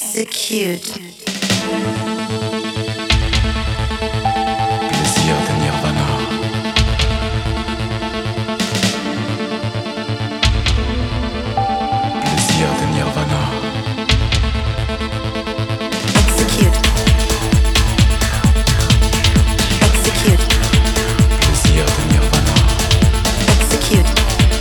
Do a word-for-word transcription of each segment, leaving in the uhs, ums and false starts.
Execute. Plaisir de Nirvana. Plaisir de Nirvana. Execute. Execute. Plaisir de Nirvana. Execute.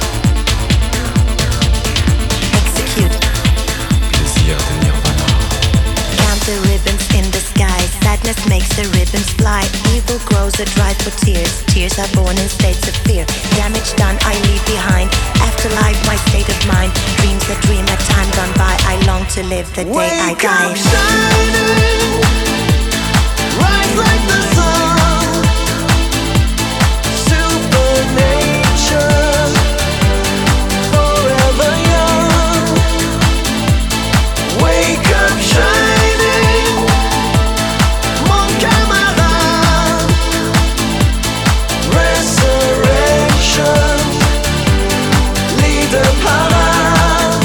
Execute. Plaisir de Nirvana. Count the ribbons in the sky. Sadness makes the ribbons fly. Evil grows a drive for tears. Tears are born in states of fear. Damage done, I leave behind. Afterlife, my state of mind. Dreams a dream, a time gone by. I long to live the day Wake I die. up shining, rise like the sun. Supernature, forever young. Wake up shining, mon camarade. Resurrection, leader parade.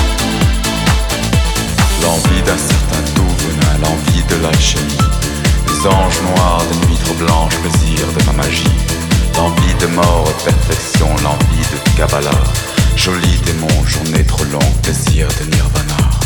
L'envie d'un certain tout venin, l'envie de l'alchimie. Les anges noirs de nuit trop blanche, plaisir de ma magie. L'envie de mort, perfection, l'envie de Kabbalah. Joli démon, journée trop longue, plaisir de Nirvana.